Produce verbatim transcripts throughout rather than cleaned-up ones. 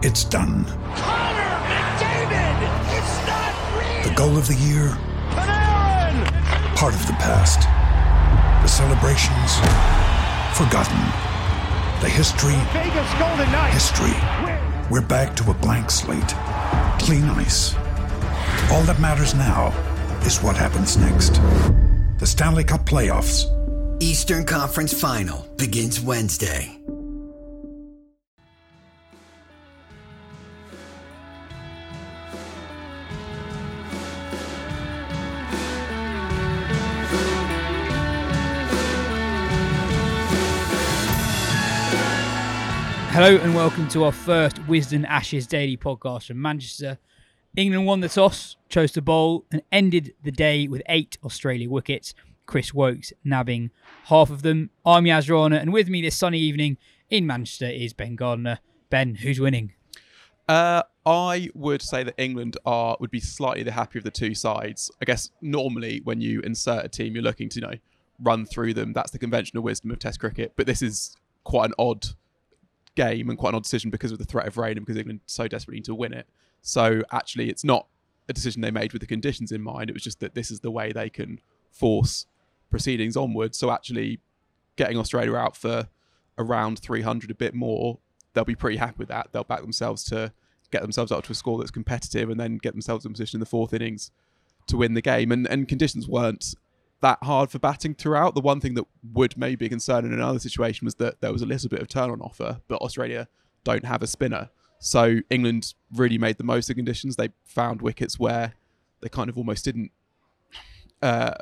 It's done. Connor McDavid! It's not real! The goal of the year? Panarin! Part of the past. The celebrations? Forgotten. The history? Vegas Golden Knights! History. We're back to a blank slate. Clean ice. All that matters now is what happens next. The Stanley Cup Playoffs. Eastern Conference Final begins Wednesday. Hello and welcome to our first Wisden Ashes Daily podcast from Manchester. England won the toss, chose to bowl and ended the day with eight Australia wickets, Chris Woakes nabbing half of them. I'm Yaz Rana and with me this sunny evening in Manchester is Ben Gardner. Ben, who's winning? Uh, I would say that England are would be slightly the happier of the two sides. I guess normally when you insert a team, you're looking to you know run through them. That's the conventional wisdom of Test cricket. But this is quite an odd game and quite an odd decision because of the threat of rain and because England so desperately need to win it. So actually it's not a decision they made with the conditions in mind. It was just that this is the way they can force proceedings onwards. So actually getting Australia out for around three hundred, a bit more, they'll be pretty happy with that. They'll back themselves to get themselves up to a score that's competitive and then get themselves in position in the fourth innings to win the game. And, and conditions weren't that hard for batting throughout. The one thing that would maybe be a concern in another situation was that there was a little bit of turn on offer, but Australia don't have a spinner. So England really made the most of conditions. They found wickets where they kind of almost didn't, uh,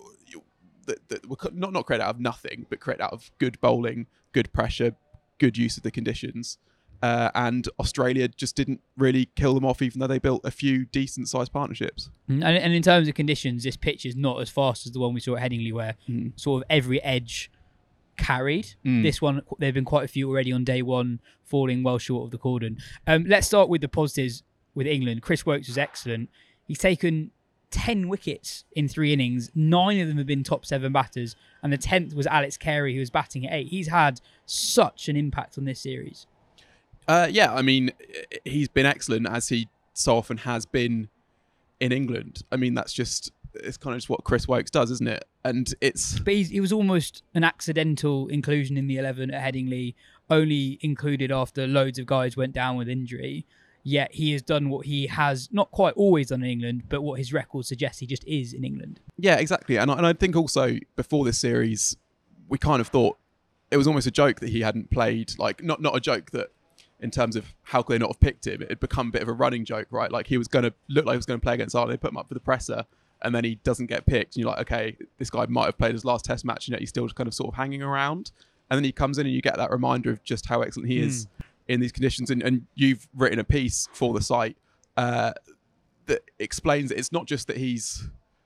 that, that were not, not create out of nothing, but create out of good bowling, good pressure, good use of the conditions. Uh, and Australia just didn't really kill them off, even though they built a few decent-sized partnerships. And, and in terms of conditions, this pitch is not as fast as the one we saw at Headingley, where mm. sort of every edge carried. Mm. This one, there have been quite a few already on day one, falling well short of the cordon. Um, let's start with the positives with England. Chris Woakes was excellent. He's taken ten wickets in three innings. Nine of them have been top seven batters, and the tenth was Alex Carey, who was batting at eight. He's had such an impact on this series. Uh, yeah, I mean, he's been excellent, as he so often has been in England. I mean, that's just, it's kind of just what Chris Woakes does, isn't it? And it's... But he's, he was almost an accidental inclusion in the eleven at Headingley, only included after loads of guys went down with injury. Yet he has done what he has not quite always done in England, but what his record suggests he just is in England. Yeah, exactly. And I, and I think also, before this series, we kind of thought it was almost a joke that he hadn't played, like, not, not a joke that in terms of how could they not have picked him, it had become a bit of a running joke, right? Like he was going to look like he was going to play against Ireland, they put him up for the presser, and then he doesn't get picked. And you're like, okay, this guy might have played his last test match, and yet he's still just kind of sort of hanging around. And then he comes in and you get that reminder of just how excellent he mm. is in these conditions. And, and you've written a piece for the site uh, that explains that it's not just that he's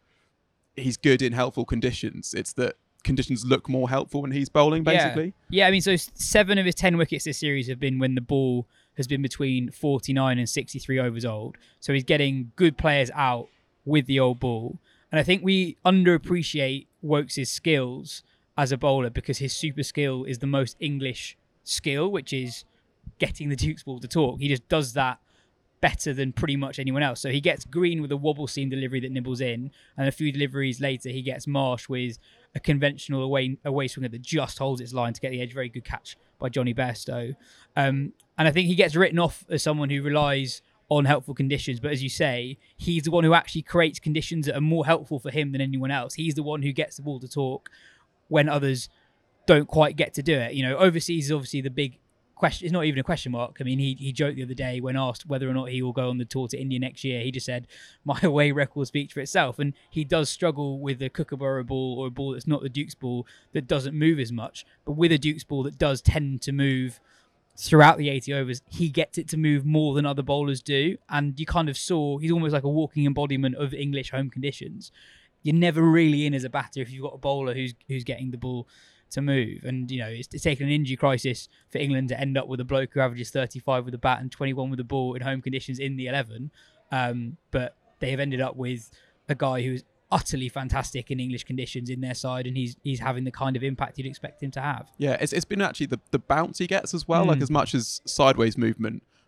he's good in helpful conditions, it's that conditions look more helpful when he's bowling, basically. Yeah. yeah, I mean, so seven of his ten wickets this series have been when the ball has been between forty-nine and sixty-three overs old. So he's getting good players out with the old ball. And I think we underappreciate Woakes' skills as a bowler because his super skill is the most English skill, which is getting the Duke's ball to talk. He just does that better than pretty much anyone else. So he gets Green with a wobble seam delivery that nibbles in, and a few deliveries later he gets Marsh with a conventional away away swinger that just holds its line to get the edge. Very good catch by Johnny Bairstow. Um, and I think he gets written off as someone who relies on helpful conditions. But as you say, he's the one who actually creates conditions that are more helpful for him than anyone else. He's the one who gets the ball to talk when others don't quite get to do it. You know, overseas is obviously the big question. It's not even a question mark. I mean, he he joked the other day when asked whether or not he will go on the tour to India next year. He just said, my away record speaks for itself. And he does struggle with a Kookaburra ball or a ball that's not the Duke's ball that doesn't move as much. But with a Duke's ball that does tend to move throughout the eighty overs, he gets it to move more than other bowlers do. And you kind of saw, he's almost like a walking embodiment of English home conditions. You're never really in as a batter if you've got a bowler who's who's getting the ball to move. And, you know, it's, it's taken an injury crisis for England to end up with a bloke who averages thirty-five with the bat and twenty-one with the ball in home conditions in the eleven. Um, but they have ended up with a guy who's utterly fantastic in English conditions in their side, and he's he's having the kind of impact you'd expect him to have. Yeah, it's it's been actually the, the bounce he gets as well, mm. like as much as sideways movement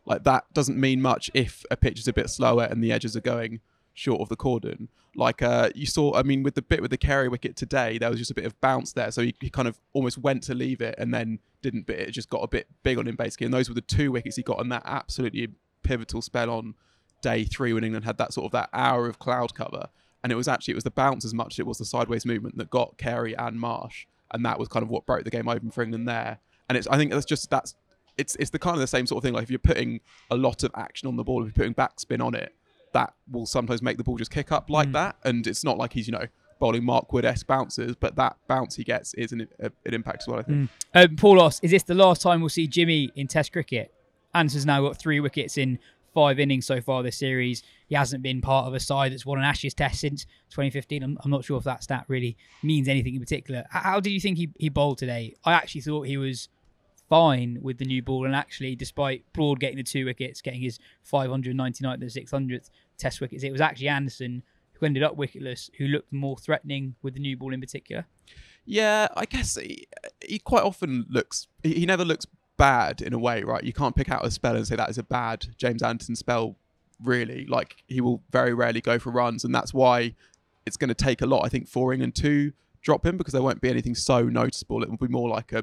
Like, that doesn't mean much if a pitch is a bit slower and the edges are going short of the cordon. Like, uh, you saw, I mean, with the bit with the Carey wicket today, there was just a bit of bounce there. So he, he kind of almost went to leave it and then didn't bit it. It just got a bit big on him, basically. And those were the two wickets he got on that absolutely pivotal spell on day three when England had that sort of that hour of cloud cover. And it was actually, it was the bounce as much as it was the sideways movement that got Carey and Marsh. And that was kind of what broke the game open for England there. And it's, I think that's just, that's, it's it's the kind of the same sort of thing. Like, if you're putting a lot of action on the ball, if you're putting backspin on it, that will sometimes make the ball just kick up like mm. that. And it's not like he's, you know, bowling Mark Wood-esque bounces, but that bounce he gets is an, a, an impact as well, I think. Mm. Um, Paul Ross, is this the last time we'll see Jimmy in Test cricket? Anderson's now got three wickets in five innings so far this series. He hasn't been part of a side that's won an Ashes Test since twenty fifteen. I'm, I'm not sure if that stat really means anything in particular. How, how did you think he, he bowled today? I actually thought he was fine with the new ball, and actually, despite Broad getting the two wickets, getting his five hundred ninety-ninth and six hundredth Test wickets, it was actually Anderson who ended up wicketless, who looked more threatening with the new ball in particular. Yeah, I guess he, he quite often looks, he, he never looks bad in a way, right? You can't pick out a spell and say that is a bad James Anderson spell, really. Like, he will very rarely go for runs, and that's why it's going to take a lot, I think, for England to drop him, because there won't be anything so noticeable. It will be more like a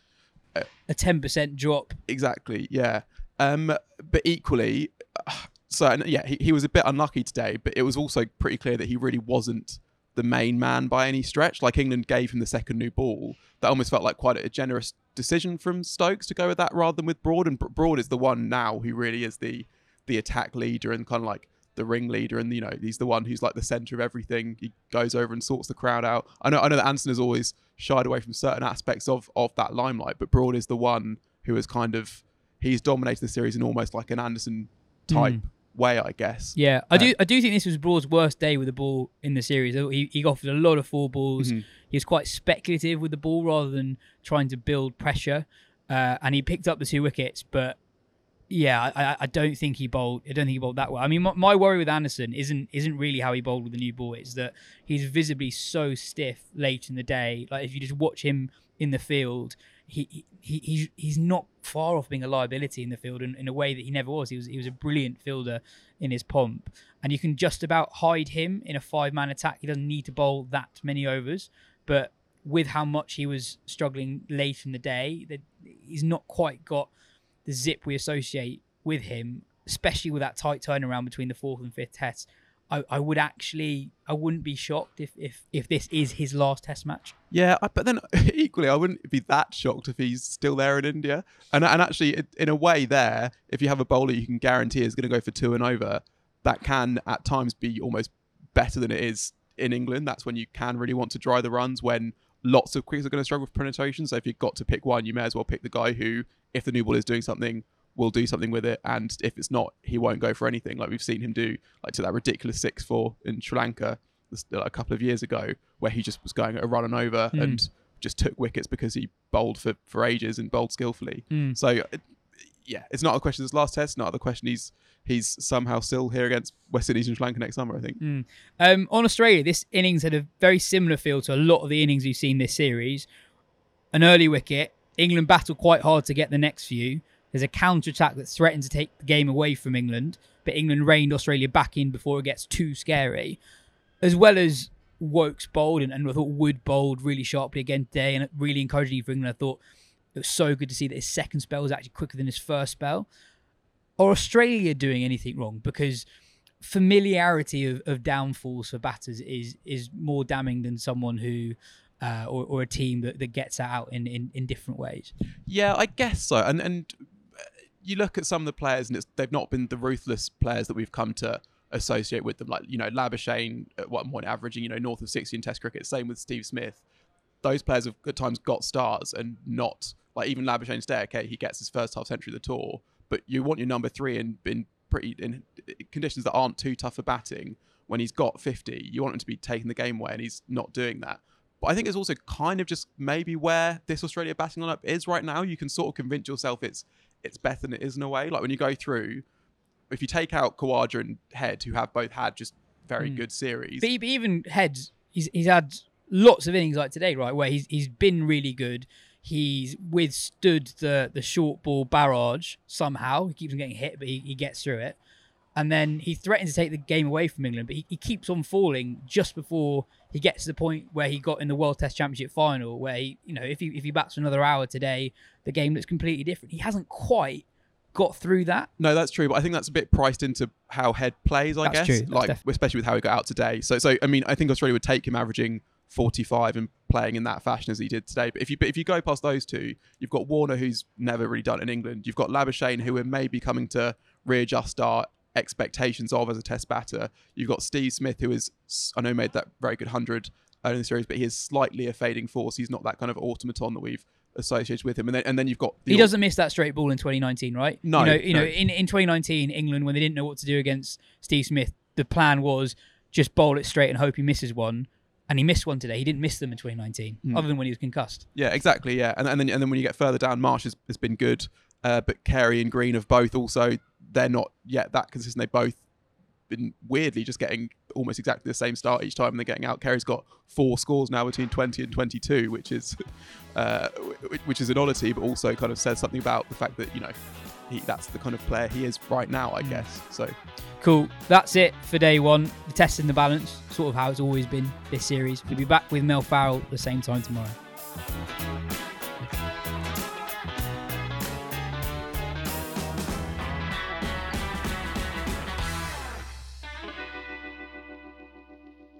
a, a ten percent drop. Exactly, yeah. Um, but equally, so and yeah, he, he was a bit unlucky today, but it was also pretty clear that he really wasn't the main man by any stretch. Like, England gave him the second new ball. That almost felt like quite a generous decision from Stokes to go with that rather than with Broad. And Broad is the one now who really is the the attack leader and kind of like the ringleader, and, you know, he's the one who's like the centre of everything. He goes over and sorts the crowd out. I know I know that Anderson has always shied away from certain aspects of of that limelight, but Broad is the one who is kind of, he's dominated the series in almost like an Anderson type mm. way, I guess. Yeah, I uh, do I do think this was Broad's worst day with the ball in the series. He, he offered a lot of four balls. Mm-hmm. He was quite speculative with the ball rather than trying to build pressure. Uh, and he picked up the two wickets, but yeah, I, I don't think he bowled. I don't think he bowled that well. I mean, my, my worry with Anderson isn't isn't really how he bowled with the new ball. It's that he's visibly so stiff late in the day. Like, if you just watch him in the field, he he he's he's not far off being a liability in the field in, in a way that he never was. He was he was a brilliant fielder in his pomp, and you can just about hide him in a five-man attack. He doesn't need to bowl that many overs, but with how much he was struggling late in the day, that he's not quite got the zip we associate with him, especially with that tight turnaround between the fourth and fifth tests. I, I would actually, I wouldn't be shocked if, if, if this is his last test match. Yeah, but then equally, I wouldn't be that shocked if he's still there in India. And and actually, in a way there, if you have a bowler you can guarantee is going to go for two and over, that can at times be almost better than it is in England. That's when you can really want to dry the runs, when lots of quicks are going to struggle with penetration. So if you've got to pick one, you may as well pick the guy who, if the new ball is doing something, will do something with it. And if it's not, he won't go for anything. Like we've seen him do, like to that ridiculous six four in Sri Lanka a couple of years ago, where he just was going at a run and over mm. and just took wickets because he bowled for, for ages and bowled skillfully. Mm. So it, yeah, it's not a question of his last test, not the question he's he's somehow still here against West Indies and Sri Lanka next summer, I think. Mm. Um, on Australia, this innings had a very similar feel to a lot of the innings we've seen this series. An early wicket, England battled quite hard to get the next few. There's a counter-attack that threatened to take the game away from England, but England reined Australia back in before it gets too scary. As well as Woakes bowled, and, and I thought Wood bowled really sharply again today, and really encouraging for England. I thought it was so good to see that his second spell was actually quicker than his first spell. Are Australia doing anything wrong? Because familiarity of, of downfalls for batters is is more damning than someone who, uh, or, or a team that, that gets that out in, in, in different ways. Yeah, I guess so. And and you look at some of the players, and it's, they've not been the ruthless players that we've come to associate with them. Like, you know, Labuschagne at one point averaging, you know, north of sixty in Test cricket. Same with Steve Smith. Those players have at times got stars and not, like even Labuschagne today, okay, he gets his first half century of the tour, but you want your number three in, in pretty in conditions that aren't too tough for batting. When he's got fifty, you want him to be taking the game away, and he's not doing that. But I think it's also kind of just maybe where this Australia batting lineup is right now. You can sort of convince yourself it's it's better than it is in a way. Like when you go through, if you take out Khawaja and Head, who have both had just very mm. good series. But even Head, he's he's had lots of innings like today, right, where he's he's been really good. He's withstood the the short ball barrage somehow. He keeps on getting hit, but he, he gets through it. And then he threatened to take the game away from England, but he, he keeps on falling just before he gets to the point where he got in the World Test Championship final, where he, you know, if he if he bats for another hour today, the game looks completely different. He hasn't quite got through that. No, that's true, but I think that's a bit priced into how Head plays, I That's guess. true. That's Like def- especially with how he got out today. So so I mean, I think Australia would take him averaging forty-five and playing in that fashion as he did today. But if you but if you go past those two, you've got Warner, who's never really done it in England. You've got Labuschagne, who we're maybe coming to readjust our expectations of as a test batter. You've got Steve Smith, who is, I know, made that very good one hundred early in the series, but he is slightly a fading force. He's not that kind of automaton that we've associated with him. And then and then you've got the He doesn't miss that straight ball in twenty nineteen, right? No, you know, you no. know, in, in twenty nineteen, England, when they didn't know what to do against Steve Smith, the plan was just bowl it straight and hope he misses one. And he missed one today. He didn't miss them in twenty nineteen, Mm. other than when he was concussed. Yeah, exactly. Yeah, and and then and then when you get further down, Marsh has, has been good, uh, but Carey and Green have both also, they're not yet that consistent. They both been weirdly just getting almost exactly the same start each time, and they're getting out. Carey's got four scores now between twenty and twenty-two, which is uh, which is an oddity, but also kind of says something about the fact that, you know, he, that's the kind of player he is right now, I guess. So Cool. That's it for day one. The test in the balance, sort of how it's always been this series. We'll be back with Mel Farrell at the same time tomorrow.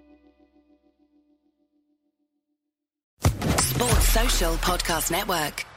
Sports Social Podcast Network.